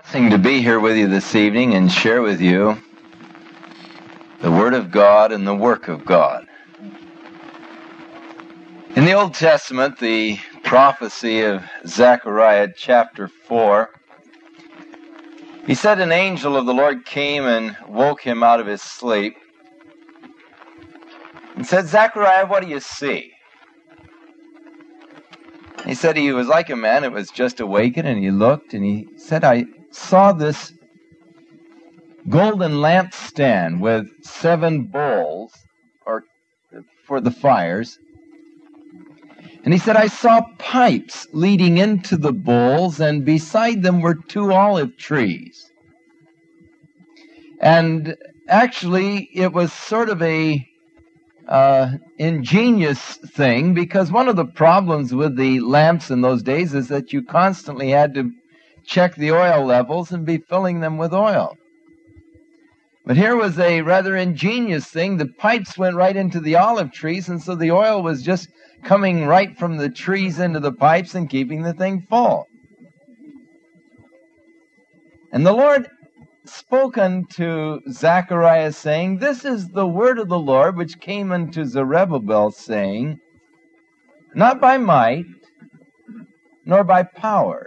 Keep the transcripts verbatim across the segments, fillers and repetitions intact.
Blessing to be here with you this evening and share with you the Word of God and the work of God. In the Old Testament, the prophecy of Zechariah chapter four, he said an angel of the Lord came and woke him out of his sleep and said, "Zechariah, what do you see?" He said he was like a man that was just awakened, and he looked, and he said, "I saw this golden lampstand with seven bowls or for the fires." And he said, "I saw pipes leading into the bowls, and beside them were two olive trees." And actually, it was sort of a uh, ingenious thing, because one of the problems with the lamps in those days is that you constantly had to check the oil levels and be filling them with oil. But here was a rather ingenious thing. The pipes went right into the olive trees, and so the oil was just coming right from the trees into the pipes and keeping the thing full. And the Lord spoke unto Zechariah, saying, "This is the word of the Lord which came unto Zerubbabel, saying, Not by might, nor by power,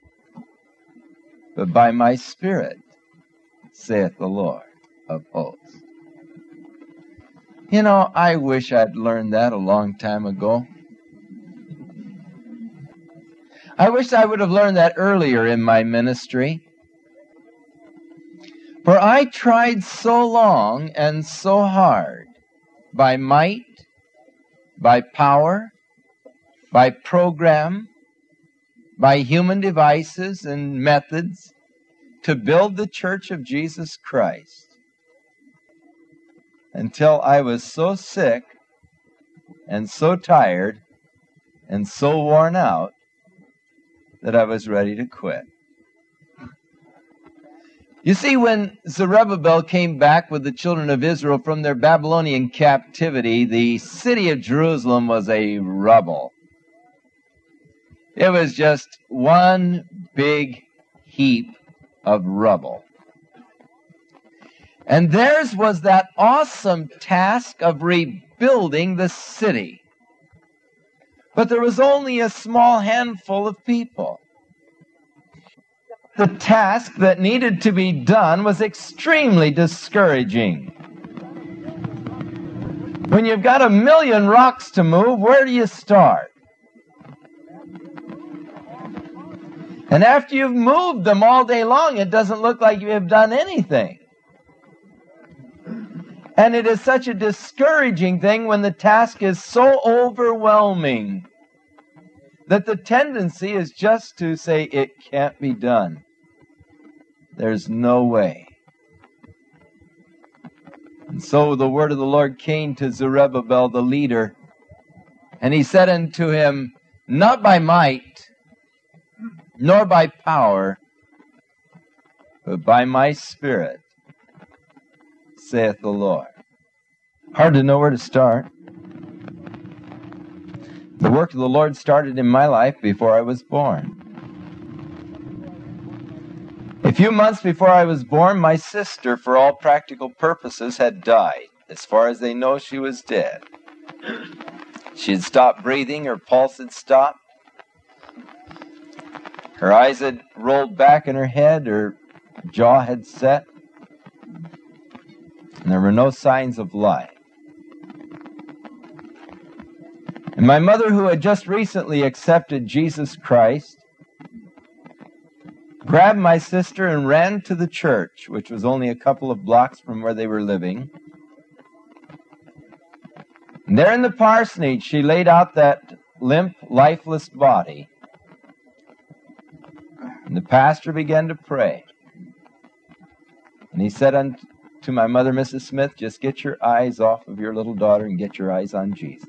but by my Spirit, saith the Lord of hosts." You know, I wish I'd learned that a long time ago. I wish I would have learned that earlier in my ministry. For I tried so long and so hard, by might, by power, by program, by human devices and methods, to build the church of Jesus Christ, until I was so sick and so tired and so worn out that I was ready to quit. You see, when Zerubbabel came back with the children of Israel from their Babylonian captivity, the city of Jerusalem was a rubble. It was just one big heap of rubble. And theirs was that awesome task of rebuilding the city. But there was only a small handful of people. The task that needed to be done was extremely discouraging. When you've got a million rocks to move, where do you start? And after you've moved them all day long, it doesn't look like you have done anything. And it is such a discouraging thing when the task is so overwhelming that the tendency is just to say, "It can't be done. There's no way." And so the word of the Lord came to Zerubbabel, the leader, and he said unto him, "Not by might, nor by power, but by my Spirit, saith the Lord." Hard to know where to start. The work of the Lord started in my life before I was born. A few months before I was born, my sister, for all practical purposes, had died. As far as they know, she was dead. She had stopped breathing, her pulse had stopped. Her eyes had rolled back in her head, her jaw had set, and there were no signs of life. And my mother, who had just recently accepted Jesus Christ, grabbed my sister and ran to the church, which was only a couple of blocks from where they were living. And there in the parsonage, she laid out that limp, lifeless body. And the pastor began to pray. And he said unto my mother, "Missus Smith, just get your eyes off of your little daughter and get your eyes on Jesus."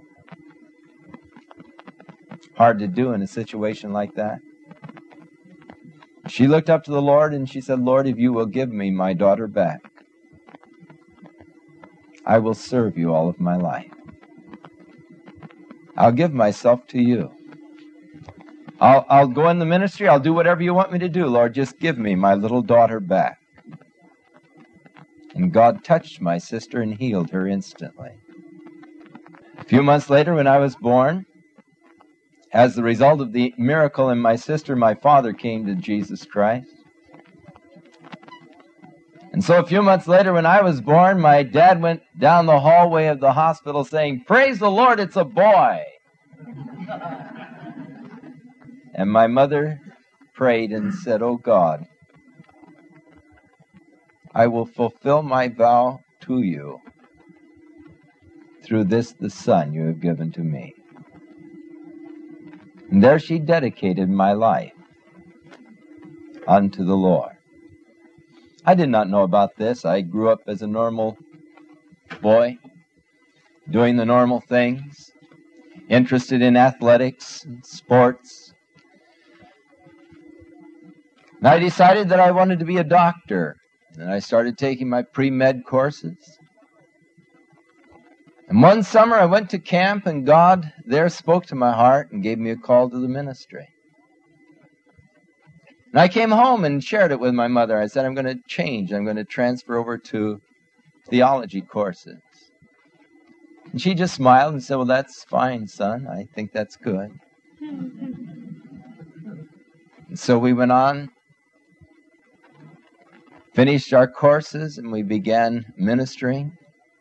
Hard to do in a situation like that. She looked up to the Lord and she said, "Lord, if you will give me my daughter back, I will serve you all of my life. I'll give myself to you. I'll, I'll go in the ministry. I'll do whatever you want me to do, Lord. Just give me my little daughter back. And God touched my sister and healed her instantly. A few months later, when I was born, as the result of the miracle in my sister, my father came to Jesus Christ. And so a few months later, when I was born, my dad went down the hallway of the hospital saying, "Praise the Lord, it's a boy." And my mother prayed and said, "Oh God, I will fulfill my vow to you through this, the son you have given to me." And there she dedicated my life unto the Lord. I did not know about this. I grew up as a normal boy, doing the normal things, interested in athletics and sports. And I decided that I wanted to be a doctor, and I started taking my pre-med courses. And one summer I went to camp, and God there spoke to my heart and gave me a call to the ministry. And I came home and shared it with my mother. I said, I'm going to change. I'm going to transfer over to theology courses. And she just smiled and said, "Well, that's fine, son. I think that's good." And so we went on, finished our courses, and we began ministering.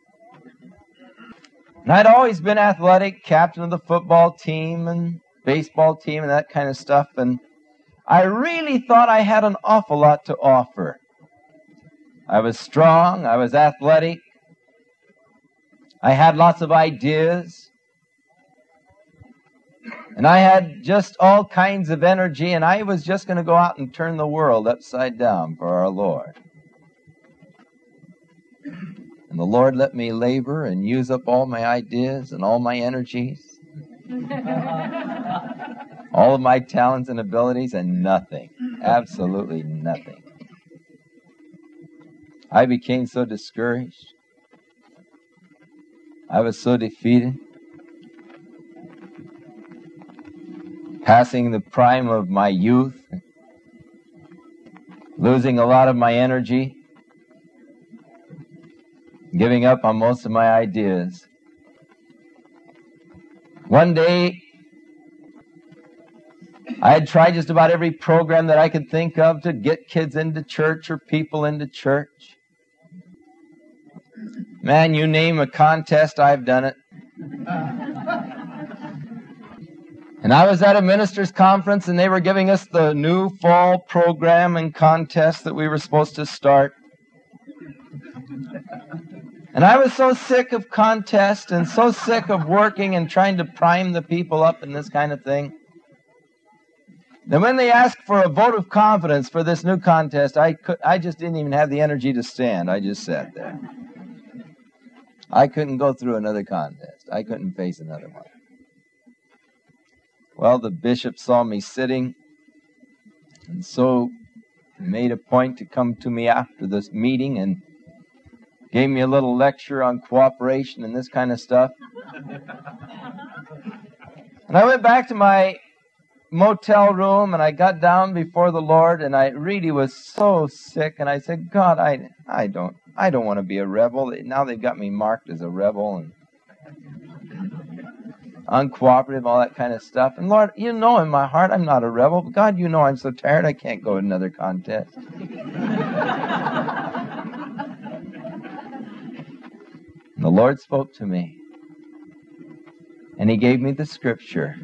And I'd always been athletic, captain of the football team and baseball team and that kind of stuff, and I really thought I had an awful lot to offer. I was strong, I was athletic, I had lots of ideas, and I had just all kinds of energy, and I was just going to go out and turn the world upside down for our Lord. And the Lord let me labor and use up all my ideas and all my energies, all of my talents and abilities, and nothing, absolutely nothing. I became so discouraged. I was so defeated. Passing the prime of my youth, losing a lot of my energy, giving up on most of my ideas. One day, I had tried just about every program that I could think of to get kids into church or people into church. Man, you name a contest, I've done it. And I was at a minister's conference, and they were giving us the new fall program and contest that we were supposed to start. And I was so sick of contests and so sick of working and trying to prime the people up in this kind of thing. Then when they asked for a vote of confidence for this new contest, I could, I just didn't even have the energy to stand. I just sat there. I couldn't go through another contest. I couldn't face another one. Well, the bishop saw me sitting, and so made a point to come to me after this meeting and gave me a little lecture on cooperation and this kind of stuff. And I went back to my motel room, and I got down before the Lord, and I really was so sick, and I said, God, I, I don't I don't want to be a rebel. Now they've got me marked as a rebel and uncooperative, all that kind of stuff. And Lord, you know in my heart I'm not a rebel, but God, you know I'm so tired I can't go to another contest. And the Lord spoke to me, and He gave me the scripture.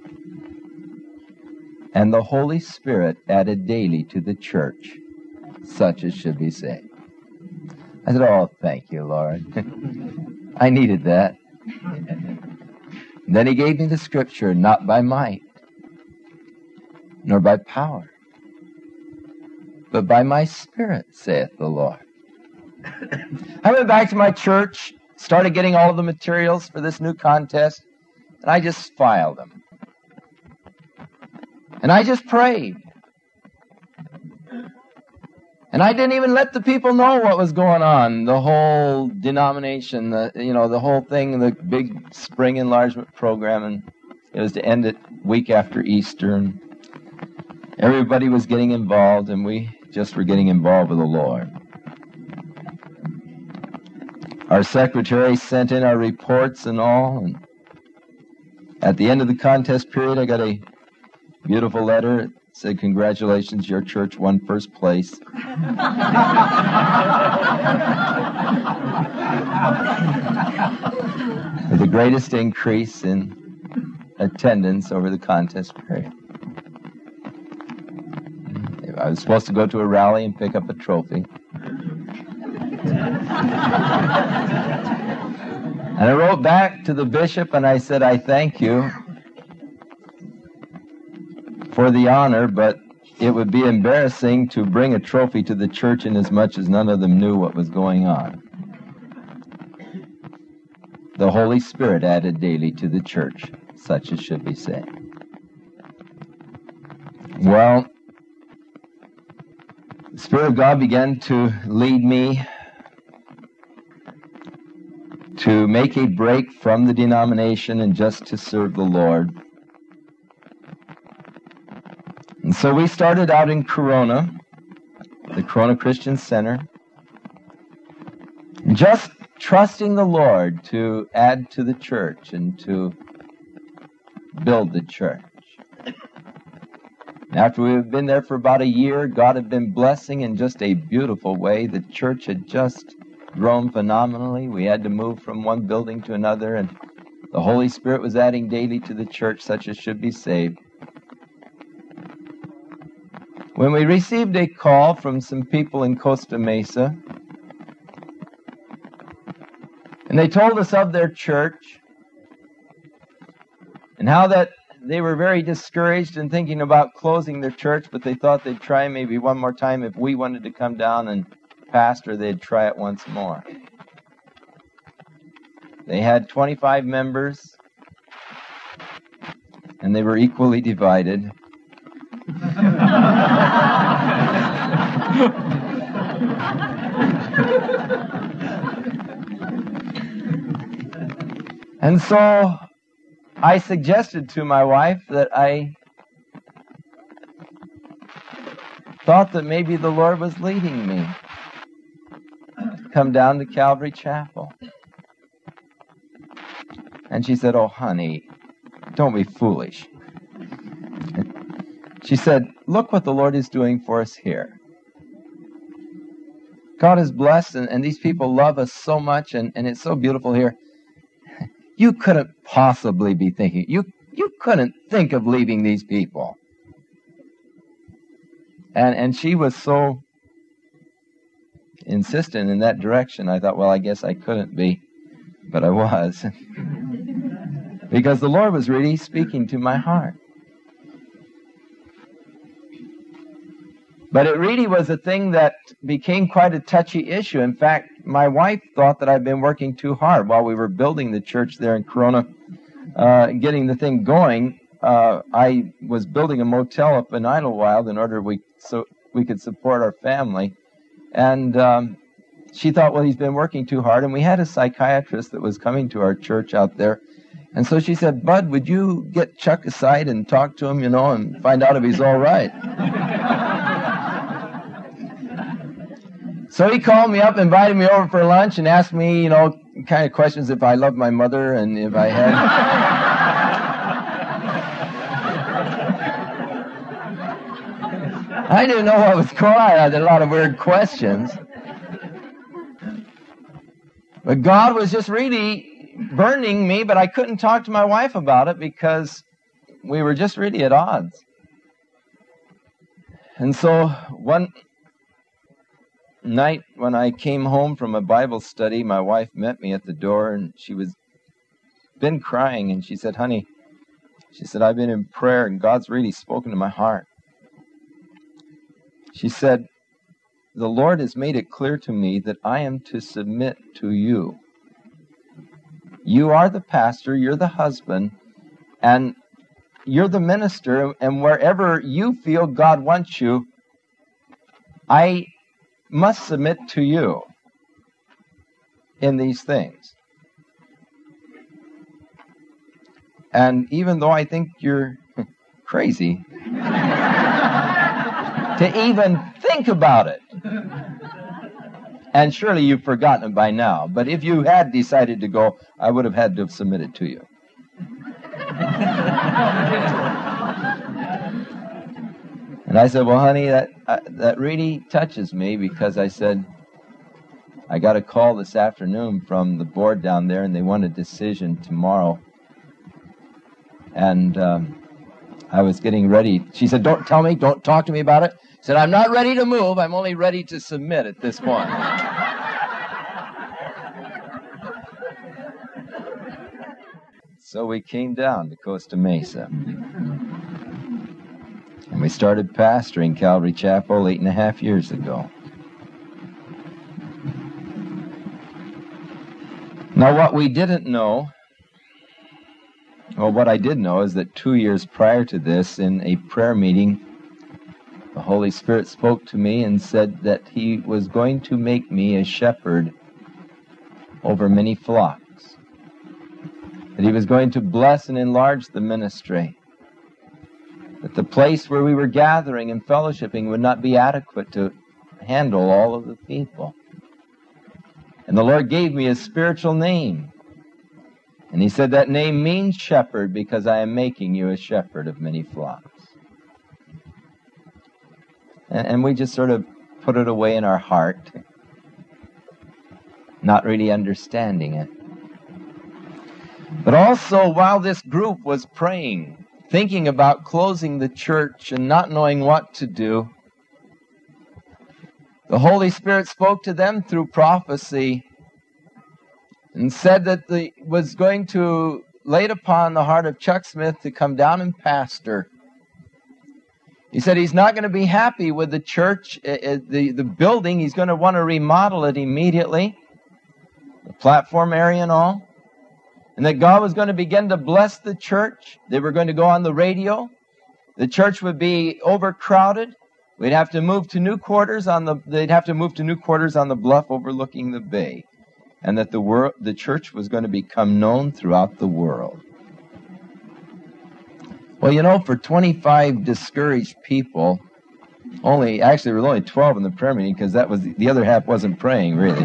And the Holy Spirit added daily to the church such as should be saved. I said, oh, thank you, Lord. I needed that. And then He gave me the scripture, not by might, nor by power, but by my Spirit, saith the Lord. I went back to my church, started getting all of the materials for this new contest, and I just filed them. And I just prayed. And I didn't even let the people know what was going on. The whole denomination, the, you know, the whole thing, the big spring enlargement program, and it was to end it week after Easter. And Everybody was getting involved, and we just were getting involved with the Lord. Our secretary sent in our reports and all, and at the end of the contest period, I got a beautiful letter. It said, "Congratulations, your church won first place." With the greatest increase in attendance over the contest period. I was supposed to go to a rally and pick up a trophy. And I wrote back to the bishop and I said, "I thank you for the honor, but it would be embarrassing to bring a trophy to the church inasmuch as none of them knew what was going on. The Holy Spirit added daily to the church, such as should be said." Well, the Spirit of God began to lead me to make a break from the denomination and just to serve the Lord. And so we started out in Corona, the Corona Christian Center, just trusting the Lord to add to the church and to build the church. After we had been there for about a year, God had been blessing in just a beautiful way. The church had just grown phenomenally. We had to move from one building to another, and the Holy Spirit was adding daily to the church, such as should be saved. When we received a call from some people in Costa Mesa, and they told us of their church, and how that they were very discouraged and thinking about closing their church, but they thought they'd try maybe one more time. If we wanted to come down and pastor, they'd try it once more. They had twenty-five members, and they were equally divided. And so I suggested to my wife that I thought that maybe the Lord was leading me to come down to Calvary Chapel. And she said, "Oh, honey, don't be foolish." She said, "Look what the Lord is doing for us here. God is blessed, and, and these people love us so much, and, and it's so beautiful here. You couldn't possibly be thinking, you, you couldn't think of leaving these people." And, and she was so insistent in that direction, I thought, well, I guess I couldn't be, but I was. Because the Lord was really speaking to my heart. But it really was a thing that became quite a touchy issue. In fact, my wife thought that I'd been working too hard while we were building the church there in Corona, uh, getting the thing going. Uh, I was building a motel up in Idlewild in order we so we could support our family. And um, she thought, well, he's been working too hard. And we had a psychiatrist that was coming to our church out there. And so she said, "Bud, would you get Chuck aside and talk to him, you know, and find out if he's all right?" So he called me up, invited me over for lunch, and asked me, you know, kind of questions if I loved my mother and if I had. I didn't know what was going on. I had a lot of weird questions. But God was just really burning me, but I couldn't talk to my wife about it because we were just really at odds. And so one night when I came home from a Bible study, my wife met me at the door, and she was been crying, and she said, "Honey," she said, "I've been in prayer, and God's really spoken to my heart." She said, "The Lord has made it clear to me that I am to submit to you. You are the pastor, you're the husband, and you're the minister, and wherever you feel God wants you, I must submit to you in these things. And even though I think you're crazy, to even think about it. And surely you've forgotten it by now. But if you had decided to go, I would have had to have submitted to you. And I said, well, honey, that uh, that really touches me, because I said, I got a call this afternoon from the board down there, and they want a decision tomorrow. And um, I was getting ready. She said, don't tell me, don't talk to me about it. I said, I'm not ready to move. I'm only ready to submit at this point. So we came down to Costa Mesa. And we started pastoring Calvary Chapel eight and a half years ago. Now, what we didn't know, well, what I did know is that two years prior to this, in a prayer meeting, the Holy Spirit spoke to me and said that He was going to make me a shepherd over many flocks. That He was going to bless and enlarge the ministry. That the place where we were gathering and fellowshipping would not be adequate to handle all of the people. And the Lord gave me a spiritual name. And He said, that name means shepherd, because I am making you a shepherd of many flocks. And, and we just sort of put it away in our heart, not really understanding it. But also, while this group was praying, thinking about closing the church and not knowing what to do, the Holy Spirit spoke to them through prophecy and said that the was going to lay it upon the heart of Chuck Smith to come down and pastor. He said he's not going to be happy with the church, uh, the, the building. He's going to want to remodel it immediately, the platform area and all. And that God was going to begin to bless the church. They were going to go on the radio. The church would be overcrowded. We'd have to move to new quarters on the. They'd have to move to new quarters on the bluff overlooking the bay, and that the world, the church was going to become known throughout the world. Well, you know, for twenty-five discouraged people, only actually there were only twelve in the prayer meeting, because that was the other half wasn't praying really.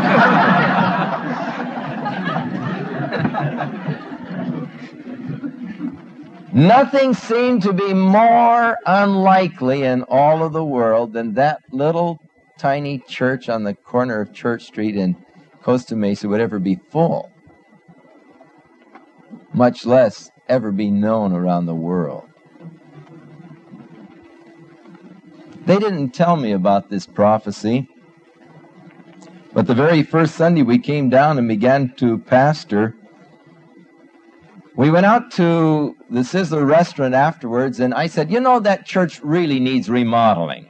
Nothing seemed to be more unlikely in all of the world than that little tiny church on the corner of Church Street in Costa Mesa would ever be full, much less ever be known around the world. They didn't tell me about this prophecy, but the very first Sunday we came down and began to pastor, we went out to the Sizzler restaurant afterwards, and I said, you know, that church really needs remodeling.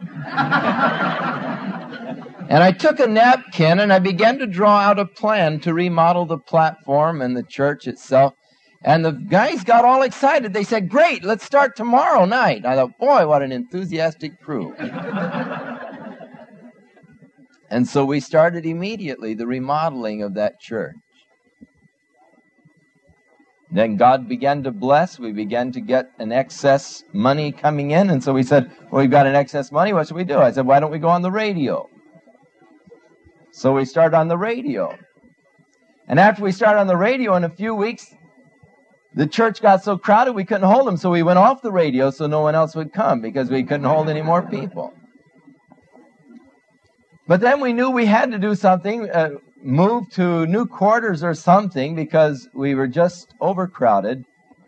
And I took a napkin and I began to draw out a plan to remodel the platform and the church itself. And the guys got all excited. They said, great, let's start tomorrow night. I thought, boy, what an enthusiastic crew. And so we started immediately the remodeling of that church. Then God began to bless. We began to get an excess money coming in. And so we said, well, we've got an excess money. What should we do? I said, why don't we go on the radio? So we started on the radio. And after we started on the radio, in a few weeks, the church got so crowded we couldn't hold them. So we went off the radio so no one else would come, because we couldn't hold any more people. But then we knew we had to do something. Uh, move to new quarters or something, because we were just overcrowded.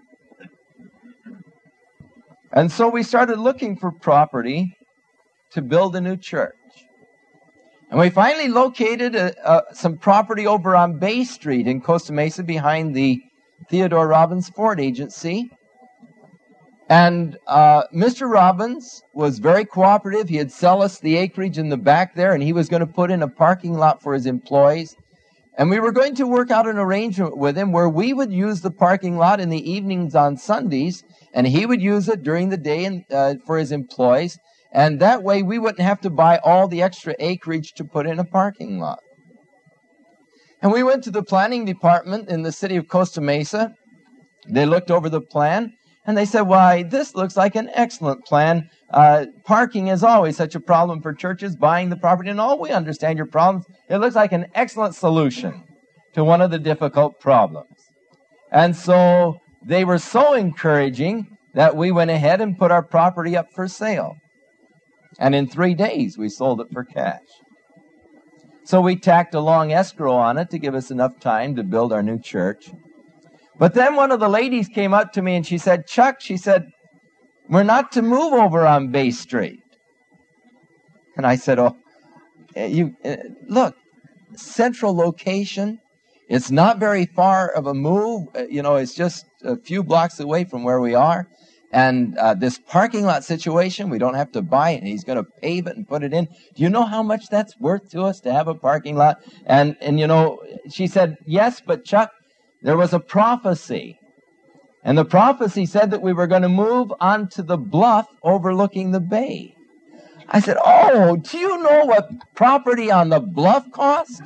And so we started looking for property to build a new church. And we finally located a, a, some property over on Bay Street in Costa Mesa behind the Theodore Robbins Ford Agency. And uh, Mister Robbins was very cooperative. He had sell us the acreage in the back there, and he was going to put in a parking lot for his employees. And we were going to work out an arrangement with him where we would use the parking lot in the evenings on Sundays, and he would use it during the day and, uh, for his employees. And that way we wouldn't have to buy all the extra acreage to put in a parking lot. And we went to the planning department in the city of Costa Mesa. They looked over the plan. And they said, why, this looks like an excellent plan. Uh, parking is always such a problem for churches, buying the property and all. We understand your problems. It looks like an excellent solution to one of the difficult problems. And so they were so encouraging that we went ahead and put our property up for sale. And in three days, we sold it for cash. So we tacked a long escrow on it to give us enough time to build our new church. But then one of the ladies came up to me and she said, Chuck, she said, we're not to move over on Bay Street. And I said, oh, you uh, look, central location. It's not very far of a move. Uh, you know, it's just a few blocks away from where we are. And uh, this parking lot situation, we don't have to buy it. He's going to pave it and put it in. Do you know how much that's worth to us to have a parking lot? And, and you know, she said, yes, but Chuck, there was a prophecy. And the prophecy said that we were going to move onto the bluff overlooking the bay. I said, oh, do you know what property on the bluff cost?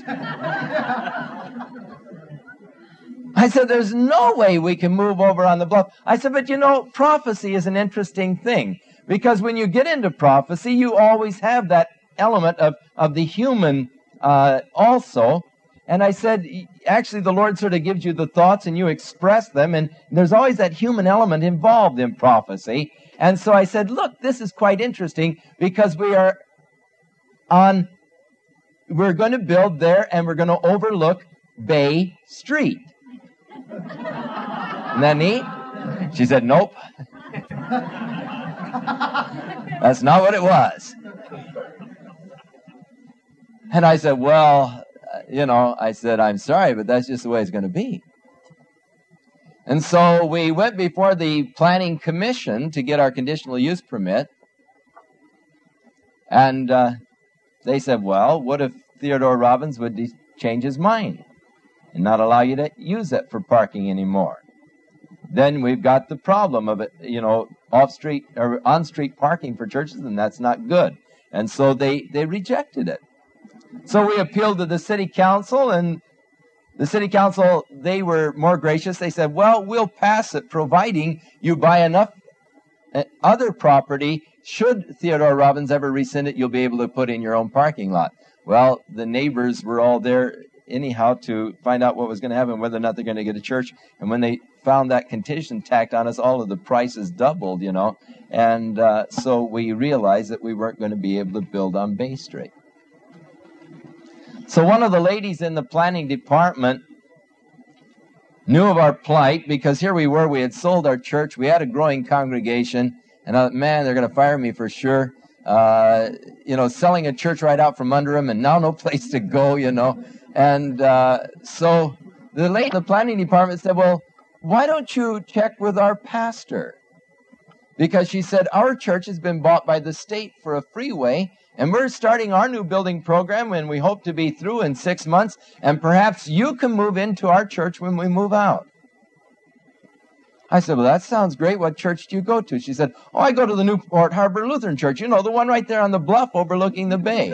I said, there's no way we can move over on the bluff. I said, but you know, prophecy is an interesting thing. Because when you get into prophecy, you always have that element of, of the human uh, also. And I said, actually, the Lord sort of gives you the thoughts and you express them. And there's always that human element involved in prophecy. And so I said, look, this is quite interesting because we are on, we're going to build there and we're going to overlook Bay Street. Isn't that neat? She said, nope. That's not what it was. And I said, well, you know, I said, I'm sorry, but that's just the way it's going to be. And so we went before the Planning Commission to get our conditional use permit. And uh, they said, well, what if Theodore Robbins would de- change his mind and not allow you to use it for parking anymore? Then we've got the problem of it, you know, off-street or on-street parking for churches, and that's not good. And so they, they rejected it. So we appealed to the city council, and the city council, they were more gracious. They said, well, we'll pass it, providing you buy enough other property. Should Theodore Robbins ever rescind it, you'll be able to put in your own parking lot. Well, the neighbors were all there anyhow to find out what was going to happen, whether or not they're going to get a church. And when they found that condition tacked on us, all of the prices doubled, you know. And uh, so we realized that we weren't going to be able to build on Bay Street. So one of the ladies in the planning department knew of our plight because here we were, we had sold our church, we had a growing congregation, and I thought, man, they're going to fire me for sure. Uh, you know, selling a church right out from under them, and now no place to go, you know. And uh, so the lady in the planning department said, well, why don't you check with our pastor? Because she said, our church has been bought by the state for a freeway, and we're starting our new building program, and we hope to be through in six months, and perhaps you can move into our church when we move out. I said, well, that sounds great. What church do you go to? She said, oh, I go to the Newport Harbor Lutheran Church. You know, the one right there on the bluff overlooking the bay.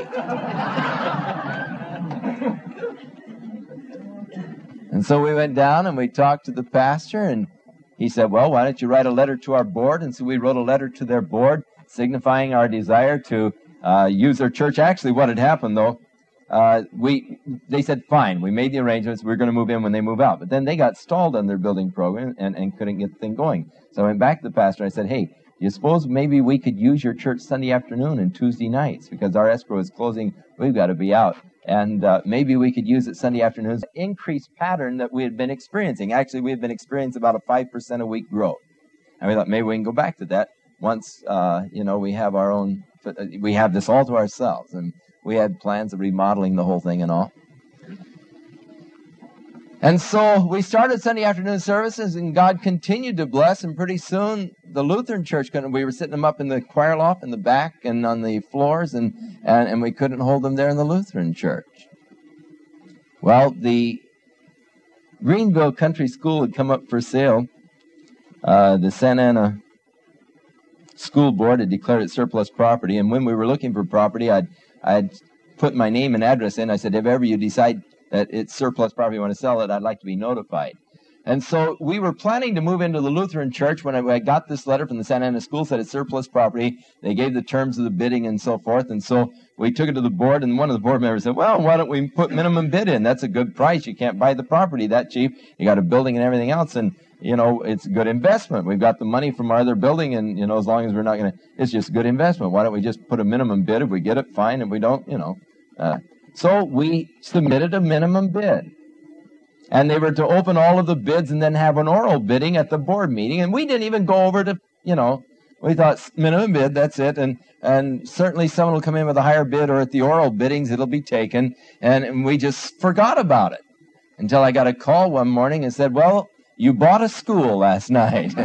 And so we went down and we talked to the pastor, and he said, well, why don't you write a letter to our board? And so we wrote a letter to their board signifying our desire to uh, use their church. Actually, what had happened, though, uh, we they said, fine, we made the arrangements. We're going to move in when they move out. But then they got stalled on their building program and, and couldn't get the thing going. So I went back to the pastor and I said, hey, do you suppose maybe we could use your church Sunday afternoon and Tuesday nights? Because our escrow is closing. We've got to be out. And uh, maybe we could use it Sunday afternoons. Increased pattern that we had been experiencing. Actually, we had been experiencing about a five percent a week growth. And we thought maybe we can go back to that once, uh, you know, we have our own, we have this all to ourselves. And we had plans of remodeling the whole thing and all. And so we started Sunday afternoon services, and God continued to bless. And pretty soon, the Lutheran church, couldn't, we were sitting them up in the choir loft in the back and on the floors, and, and, and we couldn't hold them there in the Lutheran church. Well, the Greenville Country School had come up for sale. Uh, the Santa Ana School Board had declared it surplus property, and when we were looking for property, I'd, I'd put my name and address in. I said, if ever you decide that it's surplus property, you want to sell it, I'd like to be notified. And so we were planning to move into the Lutheran church when I, I got this letter from the Santa Ana school, said it's surplus property. They gave the terms of the bidding and so forth. And so we took it to the board, and one of the board members said, well, why don't we put minimum bid in? That's a good price. You can't buy the property that cheap. You got a building and everything else, and, you know, it's a good investment. We've got the money from our other building, and, you know, as long as we're not going to, it's just a good investment. Why don't we just put a minimum bid? If we get it, fine. If we don't, you know. Uh, so we submitted a minimum bid. And they were to open all of the bids and then have an oral bidding at the board meeting. And we didn't even go over to, you know, we thought minimum bid, that's it. And and certainly someone will come in with a higher bid, or at the oral biddings, it'll be taken. And, and we just forgot about it until I got a call one morning and said, well, you bought a school last night.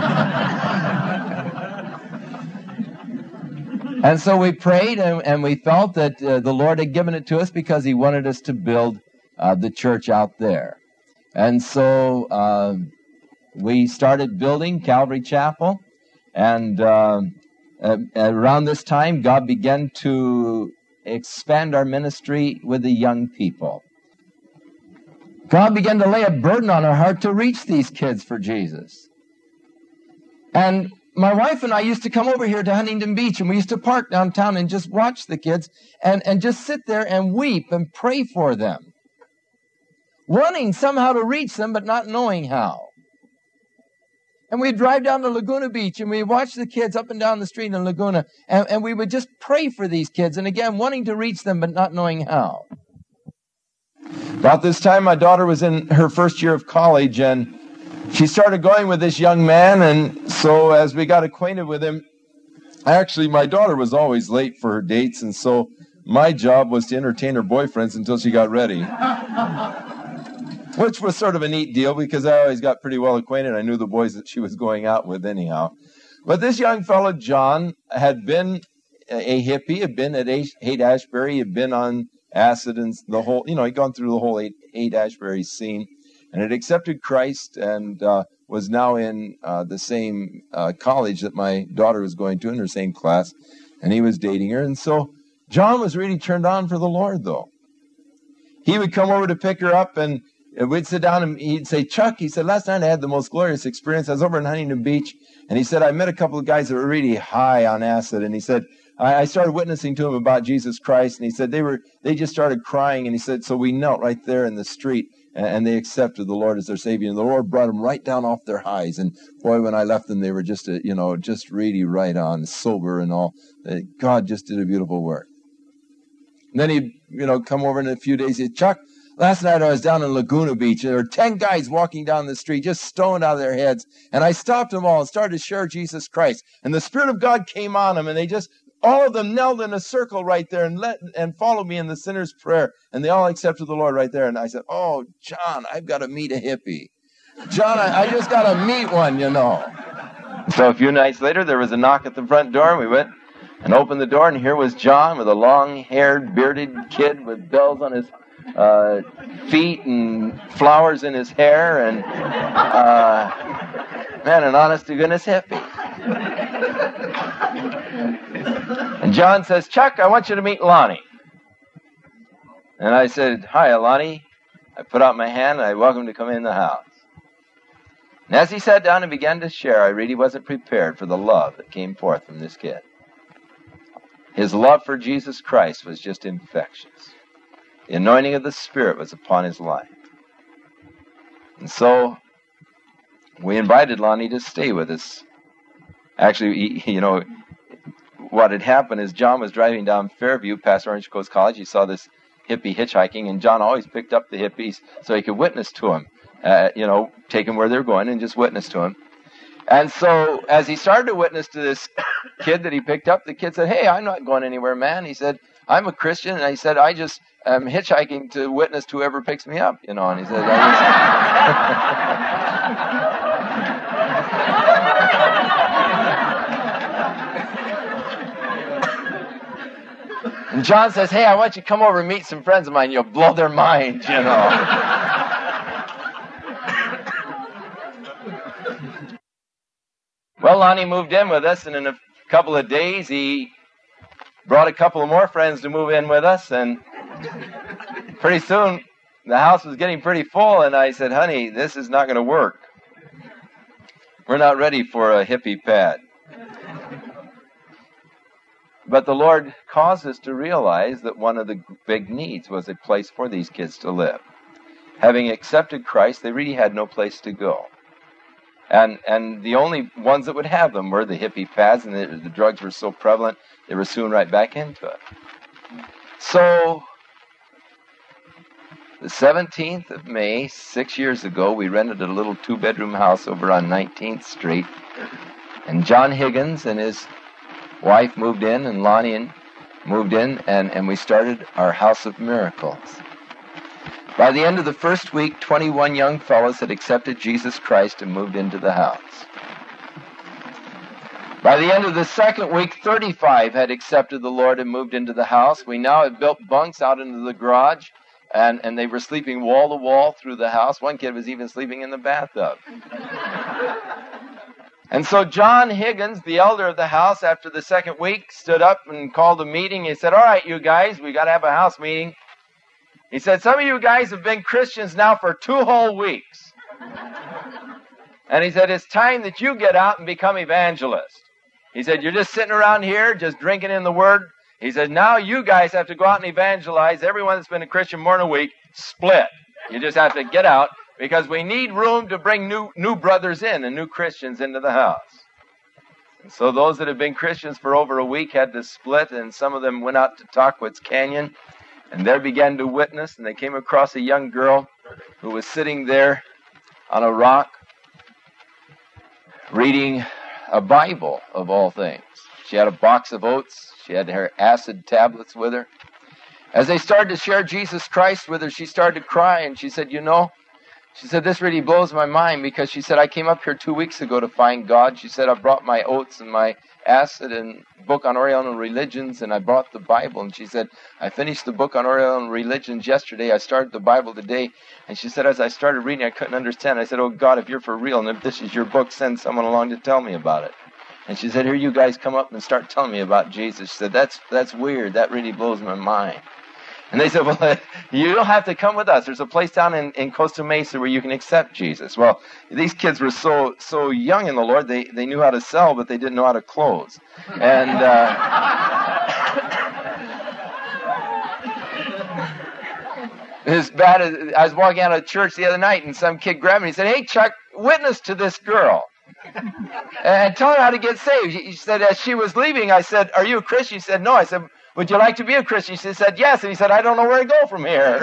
And so we prayed, and, and we felt that uh, the Lord had given it to us because he wanted us to build Uh, the church out there. And so uh, we started building Calvary Chapel, and uh, uh, around this time, God began to expand our ministry with the young people. God began to lay a burden on our heart to reach these kids for Jesus. And my wife and I used to come over here to Huntington Beach, and we used to park downtown and just watch the kids and, and just sit there and weep and pray for them, wanting somehow to reach them, but not knowing how. And we'd drive down to Laguna Beach, and we'd watch the kids up and down the street in Laguna, and, and we would just pray for these kids, and again, wanting to reach them, but not knowing how. About this time, my daughter was in her first year of college, and she started going with this young man, and so as we got acquainted with him, actually, my daughter was always late for her dates, and so my job was to entertain her boyfriends until she got ready. Which was sort of a neat deal because I always got pretty well acquainted. I knew the boys that she was going out with anyhow. But this young fellow, John, had been a hippie, had been at Haight-Ashbury, had been on acid and the whole, you know, he'd gone through the whole Haight-Ashbury scene and had accepted Christ and uh, was now in uh, the same uh, college that my daughter was going to, in her same class, and he was dating her. And so John was really turned on for the Lord, though. He would come over to pick her up, and we'd sit down and he'd say, Chuck, he said, last night I had the most glorious experience. I was over in Huntington Beach, and he said, I met a couple of guys that were really high on acid, and he said, I, I started witnessing to them about Jesus Christ, and he said, they were they just started crying, and he said, so we knelt right there in the street, and, and they accepted the Lord as their Savior, and the Lord brought them right down off their highs, and boy, when I left them, they were just, a, you know, just really right on, sober and all. God just did a beautiful work. And then he'd, you know, come over in a few days, he'd, Chuck, last night I was down in Laguna Beach. There were ten guys walking down the street, just stoned out of their heads. And I stopped them all and started to share Jesus Christ. And the Spirit of God came on them, and they just, all of them knelt in a circle right there and let and followed me in the sinner's prayer. And they all accepted the Lord right there. And I said, oh, John, I've got to meet a hippie. John, I, I just got to meet one, you know. So a few nights later, there was a knock at the front door, and we went and opened the door, and here was John with a long-haired, bearded kid with bells on his uh, feet and flowers in his hair, and uh, man, an honest-to-goodness hippie. And John says, Chuck, I want you to meet Lonnie. And I said, hi, Lonnie. I put out my hand, and I welcomed him to come in the house. And as he sat down and began to share, I really wasn't prepared for the love that came forth from this kid. His love for Jesus Christ was just infectious. The anointing of the Spirit was upon his life. And so we invited Lonnie to stay with us. Actually, he, you know, what had happened is John was driving down Fairview past Orange Coast College. He saw this hippie hitchhiking, and John always picked up the hippies so he could witness to them, uh, you know, take them where they're going and just witness to them. And so as he started to witness to this kid that he picked up, the kid said, hey, I'm not going anywhere, man. He said, I'm a Christian. And he said, I just am hitchhiking to witness to whoever picks me up, you know. And he said, I just... And John says, hey, I want you to come over and meet some friends of mine. You'll blow their mind, you know. Well, Lonnie moved in with us, and in a couple of days, he brought a couple of more friends to move in with us, and pretty soon, the house was getting pretty full, and I said, honey, this is not going to work. We're not ready for a hippie pad. But the Lord caused us to realize that one of the big needs was a place for these kids to live. Having accepted Christ, they really had no place to go. And and the only ones that would have them were the hippie pads, and the, the drugs were so prevalent, they were soon right back into it. So, the seventeenth of May, six years ago, we rented a little two-bedroom house over on nineteenth Street. And John Higgins and his wife moved in, and Lonnie moved in, and, and we started our House of Miracles. By the end of the first week, twenty-one young fellows had accepted Jesus Christ and moved into the house. By the end of the second week, thirty-five had accepted the Lord and moved into the house. We now have built bunks out into the garage, and, and they were sleeping wall to wall through the house. One kid was even sleeping in the bathtub. And so John Higgins, the elder of the house, after the second week, stood up and called a meeting. He said, all right, you guys, we got to have a house meeting. He said, some of you guys have been Christians now for two whole weeks. And he said, it's time that you get out and become evangelists. He said, you're just sitting around here, just drinking in the Word. He said, now you guys have to go out and evangelize. Everyone that's been a Christian more than a week, split. You just have to get out, because we need room to bring new new brothers in and new Christians into the house. And so those that have been Christians for over a week had to split, and some of them went out to Tahquitz Canyon, and there began to witness, and they came across a young girl who was sitting there on a rock reading a Bible, of all things. She had a box of oats. She had her acid tablets with her. As they started to share Jesus Christ with her, she started to cry, and she said, you know, she said, this really blows my mind, because she said, I came up here two weeks ago to find God. She said, I brought my oats and my acid and book on Oriental religions, and I brought the Bible. And she said, I finished the book on Oriental religions yesterday. I started the Bible today. And she said, as I started reading, I couldn't understand. I said, oh, God, if you're for real, and if this is your book, send someone along to tell me about it. And she said, here you guys come up and start telling me about Jesus. She said, that's that's weird. That really blows my mind. And they said, well, you don't have to come with us. There's a place down in, in Costa Mesa where you can accept Jesus. Well, these kids were so so young in the Lord, they, they knew how to sell, but they didn't know how to close. And uh, as bad as I was walking out of church the other night, and some kid grabbed me and said, hey, Chuck, witness to this girl. And tell her how to get saved. He said, as she was leaving, I said, are you a Christian? She said, no. I said, would you like to be a Christian? She said, yes. And he said, I don't know where to go from here.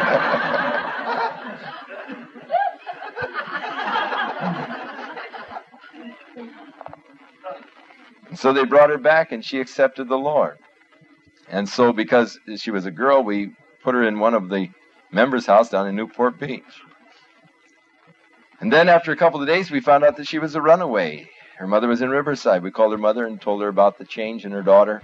So they brought her back, and she accepted the Lord. And so because she was a girl, we put her in one of the members' house down in Newport Beach. And then after a couple of days, we found out that she was a runaway. Her mother was in Riverside. We called her mother and told her about the change in her daughter.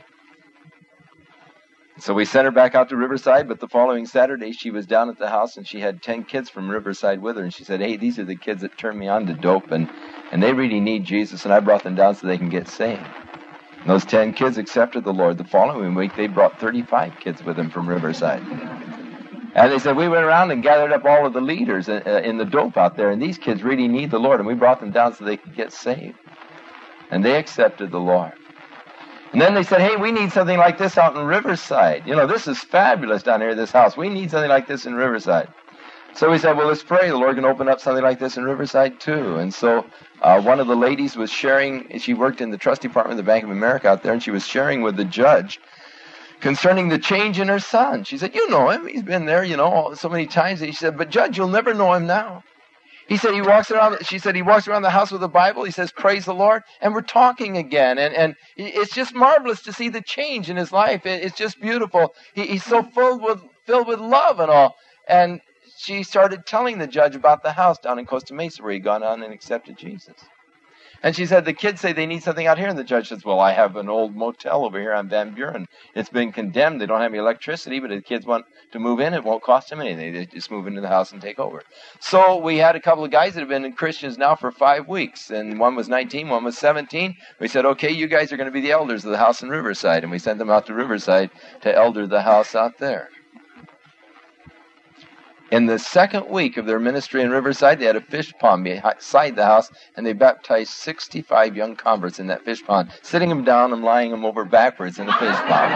So we sent her back out to Riverside, but the following Saturday, she was down at the house, and she had ten kids from Riverside with her. And she said, hey, these are the kids that turned me on to dope, and, and they really need Jesus, and I brought them down so they can get saved. And those ten kids accepted the Lord. The following week, they brought thirty-five kids with them from Riverside. And they said, we went around and gathered up all of the leaders in, uh, in the dope out there, and these kids really need the Lord, and we brought them down so they could get saved. And they accepted the Lord. And then they said, hey, we need something like this out in Riverside. You know, this is fabulous down here, this house. We need something like this in Riverside. So we said, well, let's pray. The Lord can open up something like this in Riverside, too. And so uh, one of the ladies was sharing, she worked in the trust department of the Bank of America out there, and she was sharing with the judge concerning the change in her son. She said, you know him. He's been there, you know, so many times. She said, but Judge, you'll never know him now. He said he walks around, she said he walks around the house with a Bible. He says, praise the Lord. And we're talking again. And, and it's just marvelous to see the change in his life. It, it's just beautiful. He, he's so filled with, filled with love and all. And she started telling the judge about the house down in Costa Mesa where he'd gone on and accepted Jesus. And she said, the kids say they need something out here. And the judge says, well, I have an old motel over here on Van Buren. It's been condemned. They don't have any electricity, but if the kids want to move in, it won't cost them anything. They just move into the house and take over. So we had a couple of guys that have been Christians now for five weeks. And one was nineteen, one was seventeen. We said, okay, you guys are going to be the elders of the house in Riverside. And we sent them out to Riverside to elder the house out there. In the second week of their ministry in Riverside, they had a fish pond beside the house, and they baptized sixty-five young converts in that fish pond, sitting them down and lying them over backwards in the fish pond.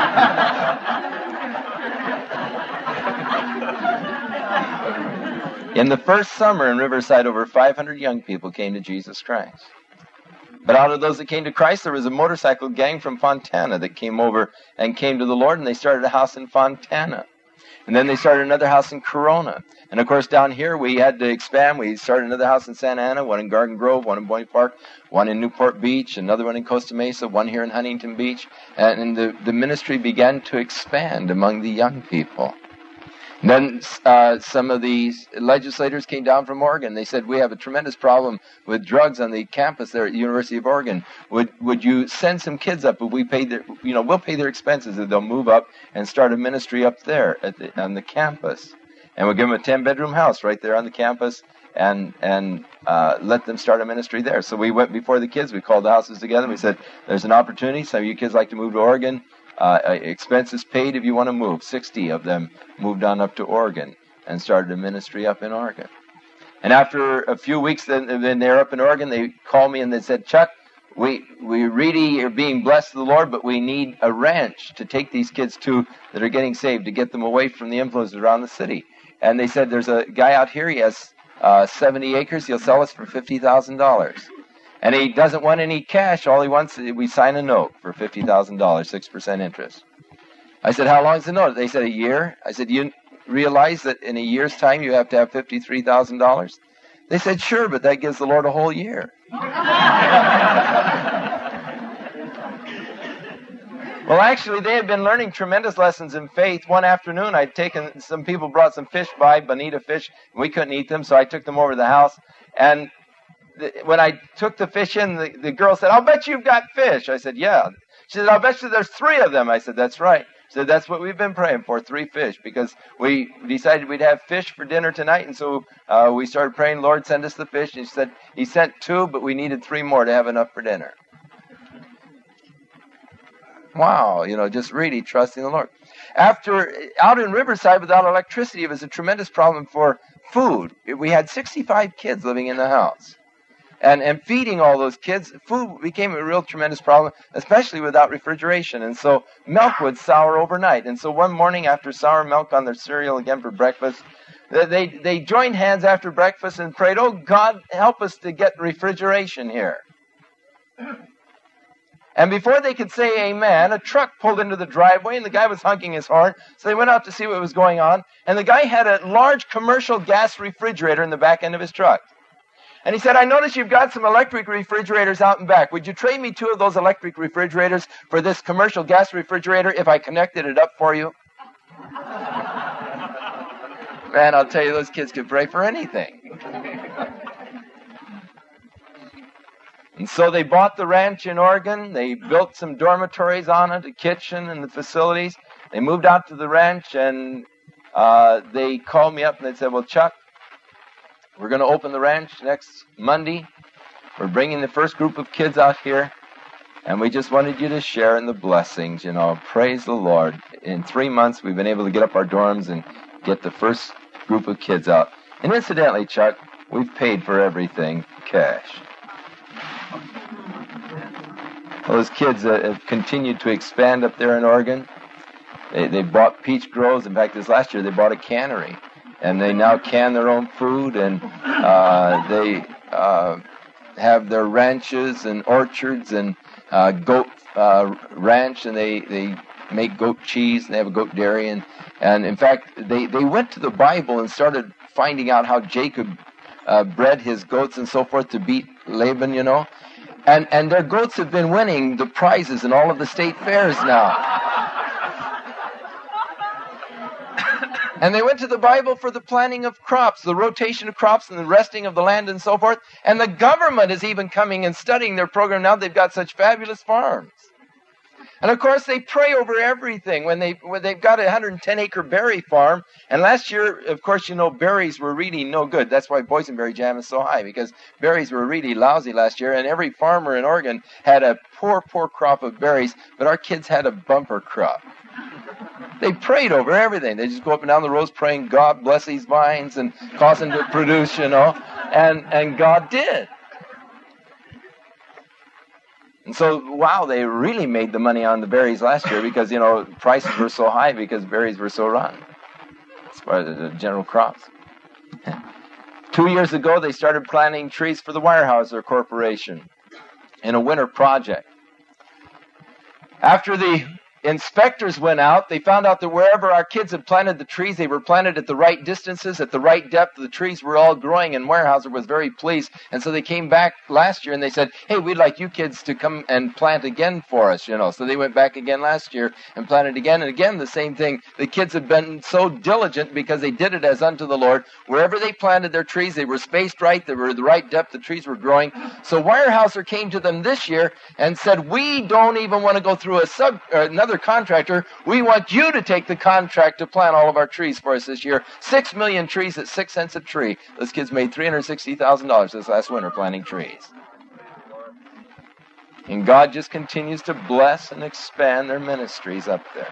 In the first summer in Riverside, over five hundred young people came to Jesus Christ. But out of those that came to Christ, there was a motorcycle gang from Fontana that came over and came to the Lord, and they started a house in Fontana. And then they started another house in Corona. And of course, down here, we had to expand. We started another house in Santa Ana, one in Garden Grove, one in Boynton Park, one in Newport Beach, another one in Costa Mesa, one here in Huntington Beach. And, and the, the ministry began to expand among the young people. And then uh, some of these legislators came down from Oregon. They said, we have a tremendous problem with drugs on the campus there at the University of Oregon. Would would you send some kids up? Would we pay their, you know, we'll pay their expenses, and they'll move up and start a ministry up there at the, on the campus. And we'll give them a ten-bedroom house right there on the campus and and uh, let them start a ministry there. So we went before the kids. We called the houses together. We said, there's an opportunity. Some of you kids like to move to Oregon. Uh, expenses paid if you want to move. sixty of them moved on up to Oregon and started a ministry up in Oregon. And after a few weeks, then, then they're up in Oregon, they called me and they said, Chuck, we we really are being blessed of the Lord, but we need a ranch to take these kids to that are getting saved, to get them away from the influences around the city. And they said, there's a guy out here, he has uh, seventy acres, he'll sell us for fifty thousand dollars. And he doesn't want any cash. All he wants is we sign a note for fifty thousand dollars, six percent interest. I said, how long is the note? They said, a year. I said, you realize that in a year's time you have to have fifty-three thousand dollars? They said, sure, but that gives the Lord a whole year. Well, actually, they had been learning tremendous lessons in faith. One afternoon, I'd taken, some people brought some fish by, bonita fish, and we couldn't eat them, so I took them over to the house. And when I took the fish in, the, the girl said, I'll bet you've got fish. I said, yeah. She said, I'll bet you there's three of them. I said, that's right. She said, that's what we've been praying for, three fish, because we decided we'd have fish for dinner tonight, and so uh, we started praying, Lord, send us the fish. And she said, he sent two, but we needed three more to have enough for dinner. Wow, you know, just really trusting the Lord. After, out in Riverside without electricity, it was a tremendous problem for food. We had sixty-five kids living in the house. And and feeding all those kids, food became a real tremendous problem, especially without refrigeration. And so milk would sour overnight. And so one morning after sour milk on their cereal again for breakfast, they, they joined hands after breakfast and prayed, oh, God, help us to get refrigeration here. And before they could say amen, a truck pulled into the driveway, and the guy was honking his horn. So they went out to see what was going on. And the guy had a large commercial gas refrigerator in the back end of his truck. And he said, I notice you've got some electric refrigerators out and back. Would you trade me two of those electric refrigerators for this commercial gas refrigerator if I connected it up for you? Man, I'll tell you, those kids could pray for anything. And so they bought the ranch in Oregon. They built some dormitories on it, a kitchen and the facilities. They moved out to the ranch, and uh, they called me up and they said, well, Chuck, we're going to open the ranch next Monday. We're bringing the first group of kids out here, and we just wanted you to share in the blessings, you know. Praise the Lord. In three months, we've been able to get up our dorms and get the first group of kids out. And incidentally, Chuck, we've paid for everything cash. Those kids uh, have continued to expand up there in Oregon. They, they bought peach groves. In fact, this last year, they bought a cannery. And they now can their own food, and uh, they uh, have their ranches and orchards and uh, goat uh, ranch, and they, they make goat cheese, and they have a goat dairy. And, and in fact, they, they went to the Bible and started finding out how Jacob uh, bred his goats and so forth to beat Laban, you know. And, and their goats have been winning the prizes in all of the state fairs now. And they went to the Bible for the planting of crops, the rotation of crops and the resting of the land and so forth. And the government is even coming and studying their program now. They've got such fabulous farms. And of course, they pray over everything. When, they, when they've got a one hundred ten acre berry farm, and last year, of course, you know, berries were really no good. That's why boysenberry jam is so high, because berries were really lousy last year, and every farmer in Oregon had a poor, poor crop of berries, but our kids had a bumper crop. They prayed over everything. They just go up and down the rows praying, God bless these vines and cause them to produce, you know. And, and God did. And so, wow, they really made the money on the berries last year because, you know, prices were so high because berries were so rotten as far as the general crops. Two years ago, they started planting trees for the Weyerhaeuser Corporation in a winter project. After the inspectors went out, they found out that wherever our kids had planted the trees, they were planted at the right distances, at the right depth. The trees were all growing, and Weyerhaeuser was very pleased. And so they came back last year and they said, hey, we'd like you kids to come and plant again for us, you know. So they went back again last year and planted again. And again, the same thing. The kids had been so diligent because they did it as unto the Lord. Wherever they planted their trees, they were spaced right. They were the right depth. The trees were growing. So Weyerhaeuser came to them this year and said, we don't even want to go through a sub, or another contractor. We want you to take the contract to plant all of our trees for us this year. Six million trees at six cents a tree. Those kids made three hundred sixty thousand dollars this last winter planting trees. And God just continues to bless and expand their ministries up there.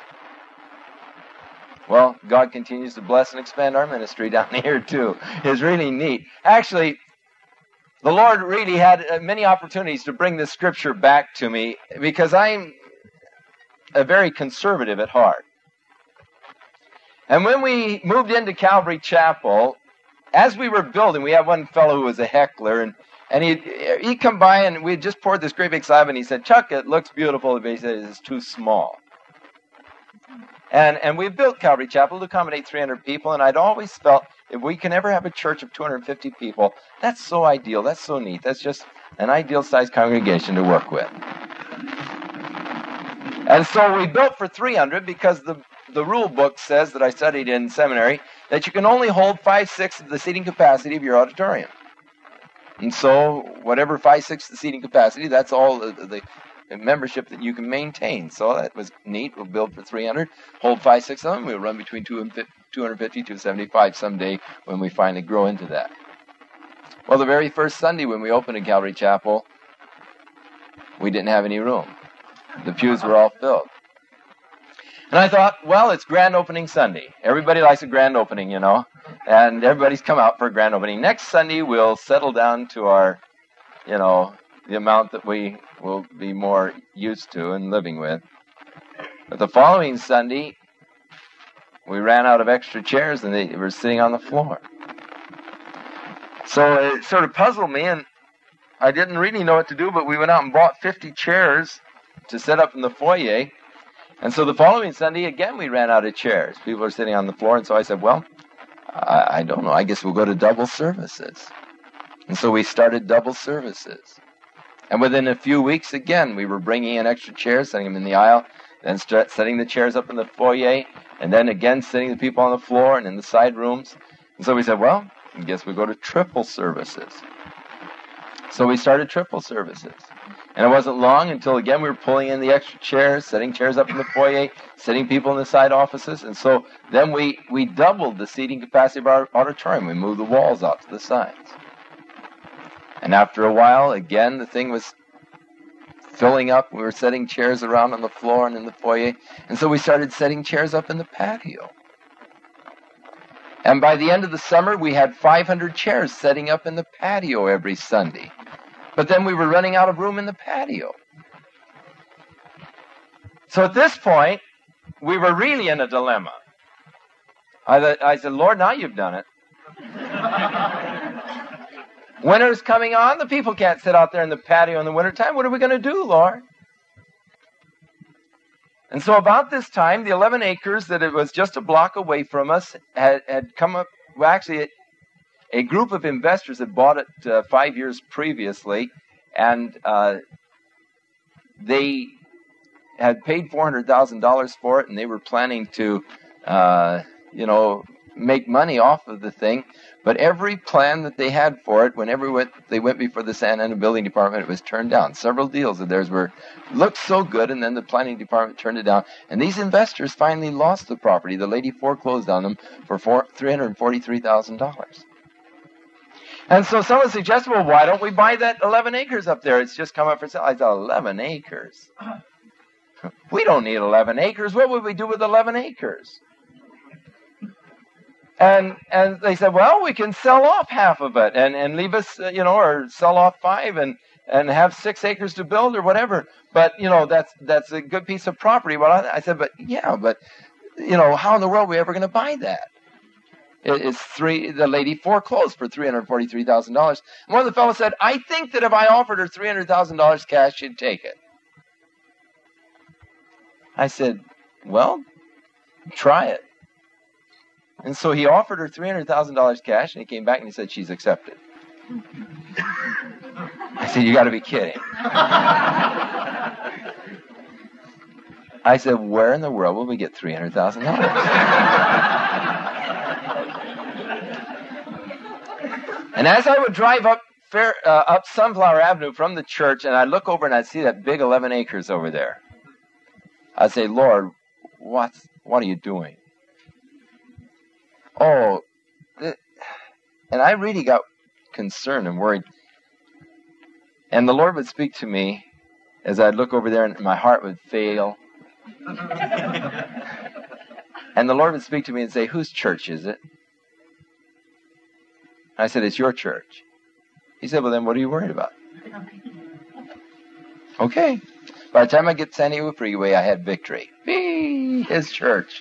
Well, God continues to bless and expand our ministry down here too. It's really neat. Actually, the Lord really had many opportunities to bring this scripture back to me because I'm a very conservative at heart. And when we moved into Calvary Chapel, as we were building, we had one fellow who was a heckler, and, and he'd, he'd come by, and we just poured this great big slab, and he said, Chuck, it looks beautiful, but he said, it's too small. And and we built Calvary Chapel to accommodate three hundred people, and I'd always felt if we can ever have a church of two hundred fifty people, that's so ideal, that's so neat, that's just an ideal-sized congregation to work with. And so we built for three hundred because the, the rule book says that I studied in seminary that you can only hold five-sixths of the seating capacity of your auditorium. And so whatever five-sixths of the seating capacity, that's all the, the, the membership that you can maintain. So that was neat. We'll build for three hundred, hold five-sixths of them. We'll run between two hundred fifty, two hundred seventy-five someday when we finally grow into that. Well, the very first Sunday when we opened in Calvary Chapel, we didn't have any room. The pews were all filled. And I thought, well, it's grand opening Sunday. Everybody likes a grand opening, you know, and everybody's come out for a grand opening. Next Sunday, we'll settle down to our, you know, the amount that we will be more used to and living with. But the following Sunday, we ran out of extra chairs, and they were sitting on the floor. So it sort of puzzled me, and I didn't really know what to do, but we went out and bought fifty chairs to set up in the foyer. And so the following Sunday, again, we ran out of chairs. People are sitting on the floor. And so I said, well, I, I don't know. I guess we'll go to double services. And so we started double services. And within a few weeks, again, we were bringing in extra chairs, setting them in the aisle, then start setting the chairs up in the foyer, and then again sitting the people on the floor and in the side rooms. And so we said, well, I guess we'll go to triple services. So we started triple services. And it wasn't long until, again, we were pulling in the extra chairs, setting chairs up in the foyer, setting people in the side offices. And so then we, we doubled the seating capacity of our auditorium. We moved the walls out to the sides. And after a while, again, the thing was filling up. We were setting chairs around on the floor and in the foyer. And so we started setting chairs up in the patio. And by the end of the summer, we had five hundred chairs setting up in the patio every Sunday. But then we were running out of room in the patio. So at this point, we were really in a dilemma. I, I said, Lord, now you've done it. Winter's coming on. The people can't sit out there in the patio in the wintertime. What are we going to do, Lord? And so about this time, the eleven acres that it was just a block away from us had, had come up, well, actually, it, a group of investors had bought it uh, five years previously, and uh, they had paid four hundred thousand dollars for it, and they were planning to, uh, you know, make money off of the thing. But every plan that they had for it, whenever went, they went before the San Ana Building Department, it was turned down. Several deals of theirs were looked so good, and then the planning department turned it down. And these investors finally lost the property. The lady foreclosed on them for three hundred forty-three thousand dollars. And so someone suggested, well, why don't we buy that eleven acres up there? It's just come up for sale. I thought, eleven acres? We don't need eleven acres. What would we do with eleven acres? And and they said, well, we can sell off half of it and, and leave us, uh, you know, or sell off five and, and have six acres to build or whatever. But, you know, that's that's a good piece of property. Well, I, I said, but yeah, but, you know, how in the world are we ever going to buy that? It, it's three. The lady foreclosed for three hundred forty-three thousand dollars. And one of the fellows said, I think that if I offered her three hundred thousand dollars cash, she'd take it. I said, well, try it. And so he offered her three hundred thousand dollars cash, and he came back and he said, she's accepted. I said, you got to be kidding. I said, where in the world will we get three hundred thousand dollars? And as I would drive up Fair, uh, up Sunflower Avenue from the church, and I'd look over and I'd see that big eleven acres over there, I'd say, Lord, what's, what are you doing? Oh, th- and I really got concerned and worried. And the Lord would speak to me as I'd look over there and my heart would fail. And the Lord would speak to me and say, whose church is it? I said, it's your church. He said, well, then what are you worried about? Okay. By the time I get to San Diego Freeway, I had victory. Whee! His church.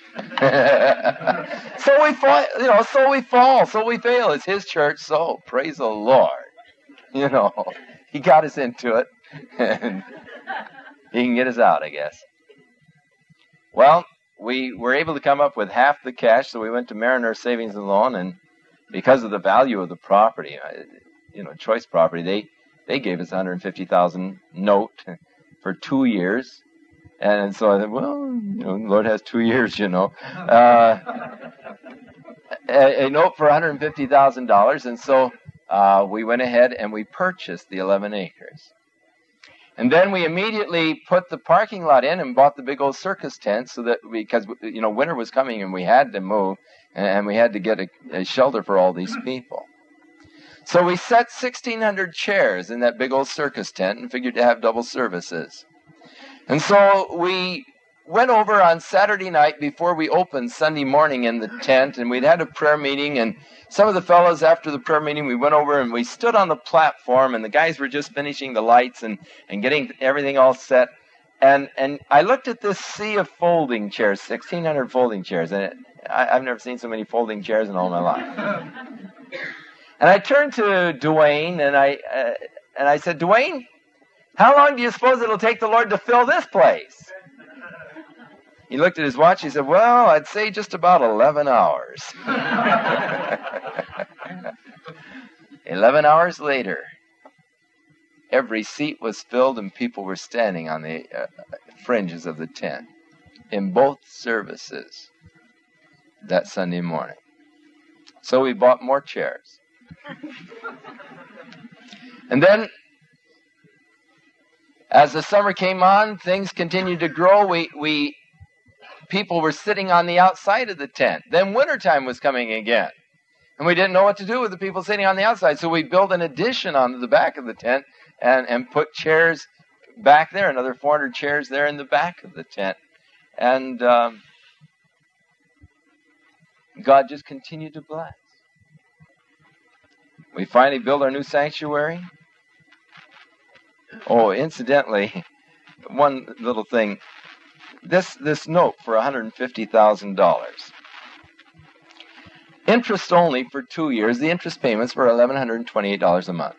So we fall, you know, so we fall, so we fail. It's his church, so praise the Lord. You know, he got us into it, and he can get us out, I guess. Well, we were able to come up with half the cash, so we went to Mariner Savings and Loan, and because of the value of the property, you know, choice property, they, they gave us a one hundred fifty thousand dollars note for two years. And so I said, well, you know, the Lord has two years, you know. Uh, a, a note for one hundred fifty thousand dollars. And so uh, we went ahead and we purchased the eleven acres. And then we immediately put the parking lot in and bought the big old circus tent so that, because, you know, winter was coming and we had to move and we had to get a, a shelter for all these people. So we set sixteen hundred chairs in that big old circus tent and figured to have double services. And so we went over on Saturday night before we opened Sunday morning in the tent, and we'd had a prayer meeting, and some of the fellows after the prayer meeting, we went over and we stood on the platform, and the guys were just finishing the lights and, and getting everything all set. And and I looked at this sea of folding chairs, sixteen hundred folding chairs, and it, I, I've never seen so many folding chairs in all my life. And I turned to Dwayne, and I uh, and I said, Dwayne, how long do you suppose it'll take the Lord to fill this place? He looked at his watch. He said, well, I'd say just about eleven hours. eleven hours later, every seat was filled and people were standing on the uh, fringes of the tent in both services that Sunday morning. So we bought more chairs. And then, as the summer came on, things continued to grow. We, we, people were sitting on the outside of the tent. Then wintertime was coming again. And we didn't know what to do with the people sitting on the outside. So we built an addition onto the back of the tent and, and put chairs back there, another four hundred chairs there in the back of the tent. And um, God just continued to bless. We finally built our new sanctuary. Oh, incidentally, one little thing. This this note for one hundred fifty thousand dollars. Interest only for two years. The interest payments were one thousand one hundred twenty-eight dollars a month.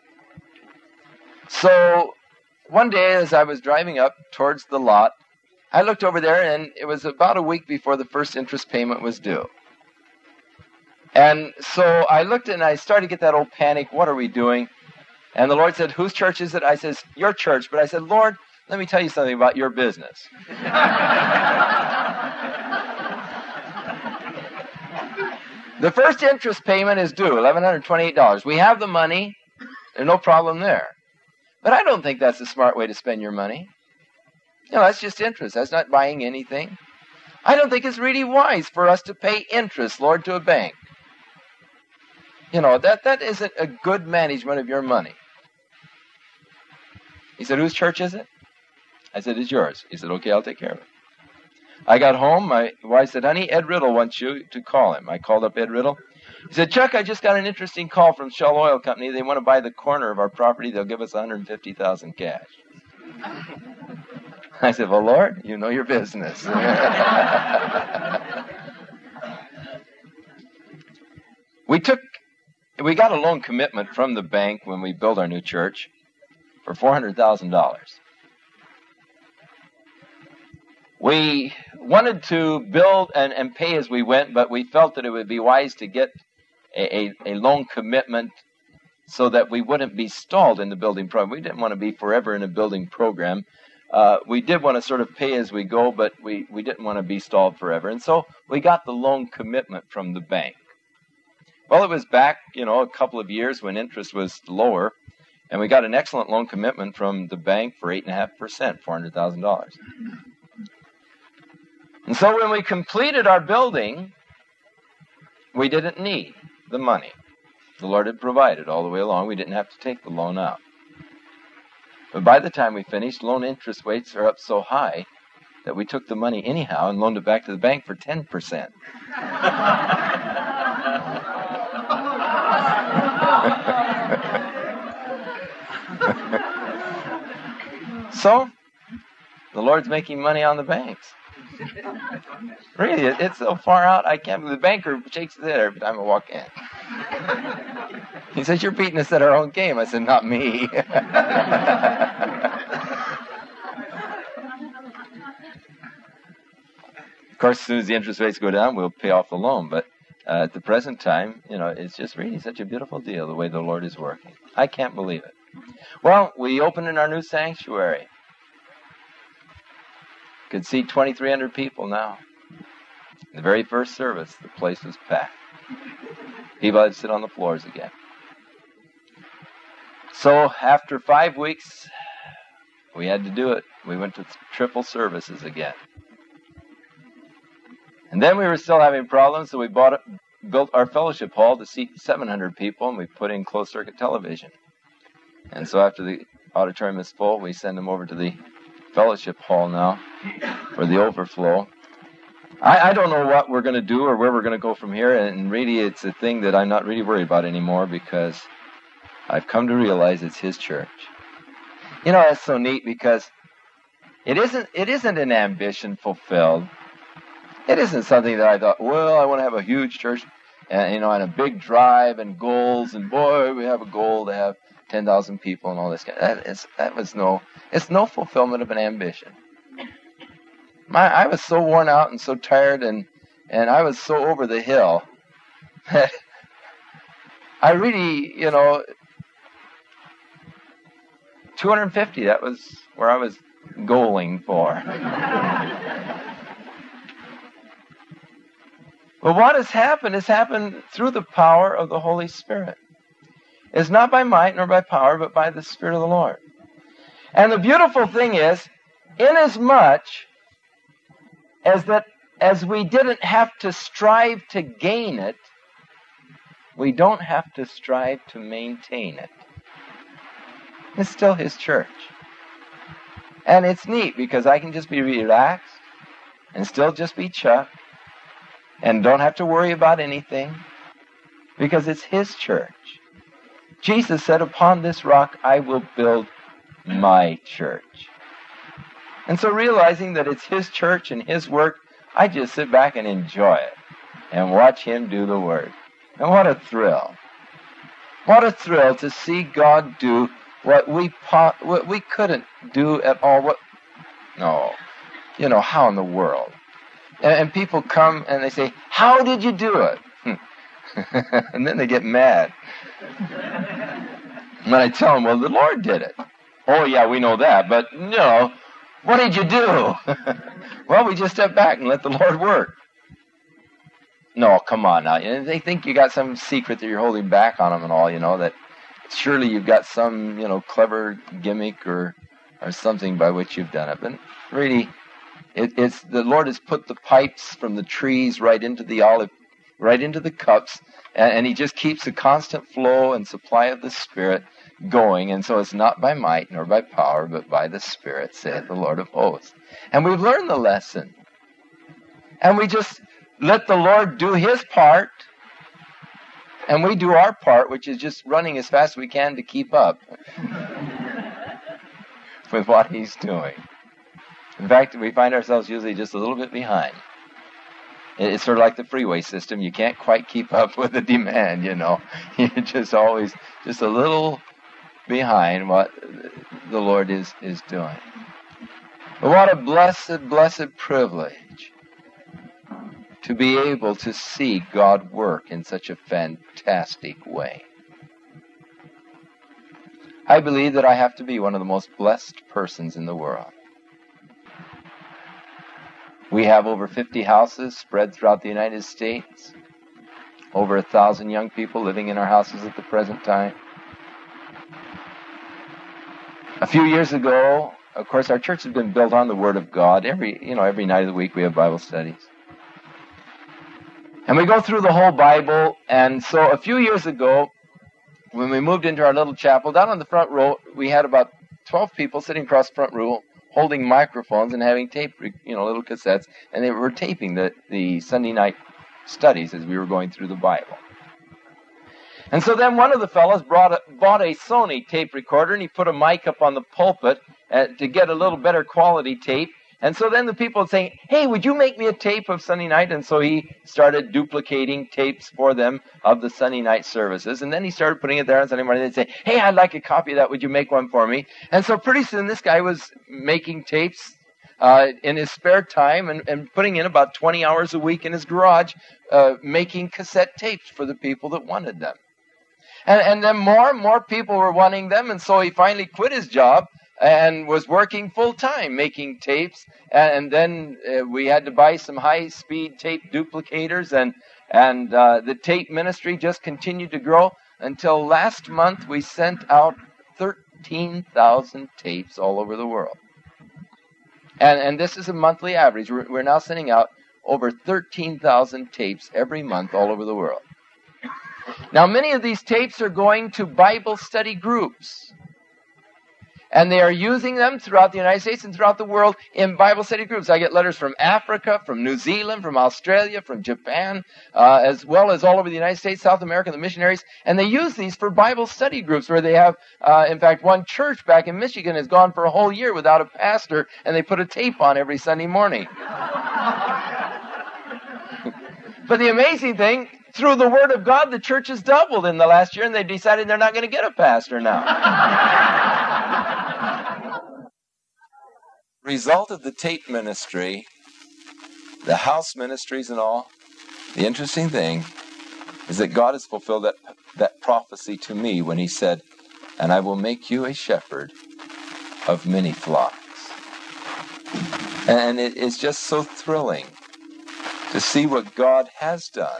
So one day as I was driving up towards the lot, I looked over there and it was about a week before the first interest payment was due. And so I looked and I started to get that old panic. What are we doing? And the Lord said, whose church is it? I said, your church. But I said, Lord, let me tell you something about your business. The first interest payment is due, one thousand one hundred twenty-eight dollars. We have the money. There's no problem there. But I don't think that's a smart way to spend your money. You know, that's just interest. That's not buying anything. I don't think it's really wise for us to pay interest, Lord, to a bank. You know, that, that isn't a good management of your money. He said, whose church is it? I said, it's yours. He said, okay, I'll take care of it. I got home. My wife said, honey, Ed Riddle wants you to call him. I called up Ed Riddle. He said, Chuck, I just got an interesting call from Shell Oil Company. They want to buy the corner of our property. They'll give us one hundred fifty thousand dollars cash. I said, well, Lord, you know your business. we took, we got a loan commitment from the bank when we built our new church for four hundred thousand dollars. We wanted to build and, and pay as we went, but we felt that it would be wise to get a, a, a loan commitment so that we wouldn't be stalled in the building program. We didn't want to be forever in a building program. Uh, we did want to sort of pay as we go, but we, we didn't want to be stalled forever. And so we got the loan commitment from the bank. Well, it was back, you know, a couple of years when interest was lower, and we got an excellent loan commitment from the bank for eight point five percent, four hundred thousand dollars. And so when we completed our building, we didn't need the money. The Lord had provided all the way along. We didn't have to take the loan out. But by the time we finished, loan interest rates are up so high that we took the money anyhow and loaned it back to the bank for ten percent. So, the Lord's making money on the banks. Really, it, it's so far out, I can't. The banker shakes his head every time I walk in. He says, you're beating us at our own game. I said, not me. Of course, as soon as the interest rates go down, we'll pay off the loan. But uh, at the present time, you know, it's just really such a beautiful deal, the way the Lord is working. I can't believe it. Well, we opened in our new sanctuary. Could seat twenty-three hundred people now. The very first service, the place was packed. People had to sit on the floors again. So after five weeks, we had to do it. We went to triple services again. And then we were still having problems, so we bought it, built our fellowship hall to seat seven hundred people, and we put in closed-circuit television. And so after the auditorium is full, we send them over to the fellowship hall now for the overflow. I, I don't know what we're going to do or where we're going to go from here, and really it's a thing that I'm not really worried about anymore because I've come to realize it's His church. You know, that's so neat because it isn't it isn't an ambition fulfilled. It isn't something that I thought, well, I want to have a huge church and, you know, and a big drive and goals, and boy, we have a goal to have ten thousand people and all this. That, is, that was no, it's no fulfillment of an ambition. My, I was so worn out and so tired, and, and I was so over the hill that I really, you know, two hundred fifty, that was where I was goaling for. But what has happened has happened through the power of the Holy Spirit. It's not by might nor by power, but by the Spirit of the Lord. And the beautiful thing is, inasmuch as that as we didn't have to strive to gain it, we don't have to strive to maintain it. It's still His church. And it's neat because I can just be relaxed and still just be Chuck and don't have to worry about anything because it's His church. Jesus said, upon this rock I will build my church. And so realizing that it's His church and His work, I just sit back and enjoy it and watch Him do the work. And what a thrill. What a thrill to see God do what we po- what we couldn't do at all. What? No. You know, how in the world? And, and people come and they say, how did you do it? And then they get mad. And I tell them, well, the Lord did it. Oh, yeah, we know that. But, you know, what did you do? Well, we just step back and let the Lord work. No, come on now. They think you got some secret that you're holding back on them and all, you know, that surely you've got some, you know, clever gimmick or or something by which you've done it. But really, it, it's the Lord has put the pipes from the trees right into the olive right into the cups, and, and he just keeps a constant flow and supply of the Spirit going. And so it's not by might nor by power, but by the Spirit, saith the Lord of hosts. And we've learned the lesson. And we just let the Lord do his part, and we do our part, which is just running as fast as we can to keep up with what he's doing. In fact, we find ourselves usually just a little bit behind. It's sort of like the freeway system. You can't quite keep up with the demand, you know. You're just always just a little behind what the Lord is, is doing. But what a blessed, blessed privilege to be able to see God work in such a fantastic way. I believe that I have to be one of the most blessed persons in the world. We have over fifty houses spread throughout the United States, over a thousand young people living in our houses at the present time. A few years ago, of course, our church has been built on the Word of God. Every, you know, every night of the week we have Bible studies. And we go through the whole Bible, and so a few years ago, when we moved into our little chapel, down on the front row, we had about twelve people sitting across the front row, holding microphones and having tape, you know, little cassettes, and they were taping the, the Sunday night studies as we were going through the Bible. And so then one of the fellows brought a, bought a Sony tape recorder, and he put a mic up on the pulpit uh, to get a little better quality tape. And so then the people would say, hey, would you make me a tape of Sunday night? And so he started duplicating tapes for them of the Sunday night services. And then he started putting it there on Sunday morning. They'd say, hey, I'd like a copy of that. Would you make one for me? And so pretty soon this guy was making tapes uh, in his spare time and, and putting in about twenty hours a week in his garage, uh, making cassette tapes for the people that wanted them. And, and then more and more people were wanting them. And so he finally quit his job and was working full-time making tapes, and then uh, we had to buy some high-speed tape duplicators, and and uh, the tape ministry just continued to grow until last month we sent out thirteen thousand tapes all over the world. And and this is a monthly average. We're, we're now sending out over thirteen thousand tapes every month all over the world. Now, many of these tapes are going to Bible study groups. And they are using them throughout the United States and throughout the world in Bible study groups. I get letters from Africa, from New Zealand, from Australia, from Japan, uh, as well as all over the United States, South America, the missionaries. And they use these for Bible study groups where they have, uh, in fact, one church back in Michigan has gone for a whole year without a pastor, and they put a tape on every Sunday morning. But the amazing thing, through the Word of God, the church has doubled in the last year, and they decided they're not going to get a pastor now. Result of the tape ministry, the house ministries and all, the interesting thing is that God has fulfilled that, that prophecy to me when he said, and I will make you a shepherd of many flocks. And it is just so thrilling to see what God has done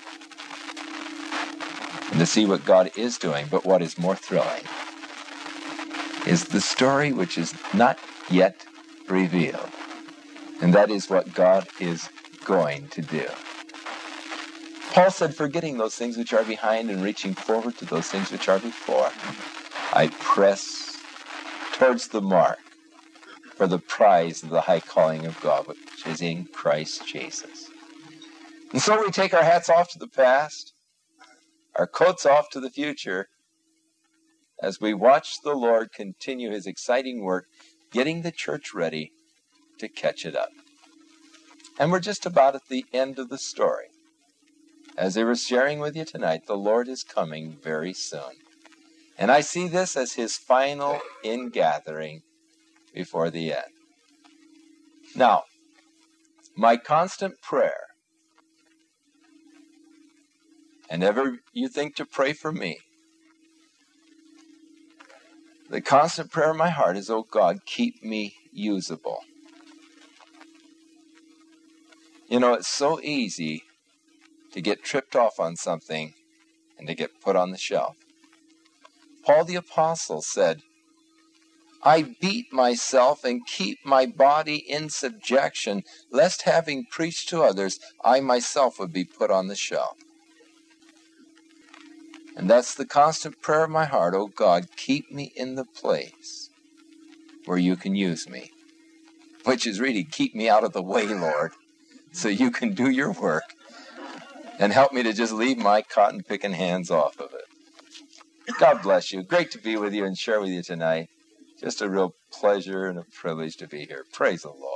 and to see what God is doing. But what is more thrilling is the story which is not yet revealed. And that is what God is going to do. Paul said, forgetting those things which are behind and reaching forward to those things which are before, I press towards the mark for the prize of the high calling of God, which is in Christ Jesus. And so we take our hats off to the past, our coats off to the future, as we watch the Lord continue his exciting work, getting the church ready to catch it up. And we're just about at the end of the story. As I was sharing with you tonight, the Lord is coming very soon. And I see this as his final ingathering before the end. Now, my constant prayer, and ever you think to pray for me, the constant prayer in my heart is, oh God, keep me usable. You know, it's so easy to get tripped off on something and to get put on the shelf. Paul the Apostle said, I beat myself and keep my body in subjection, lest having preached to others, I myself would be put on the shelf. And that's the constant prayer of my heart. Oh God, keep me in the place where you can use me. Which is really, keep me out of the way, Lord, so you can do your work. And help me to just leave my cotton-picking hands off of it. God bless you. Great to be with you and share with you tonight. Just a real pleasure and a privilege to be here. Praise the Lord.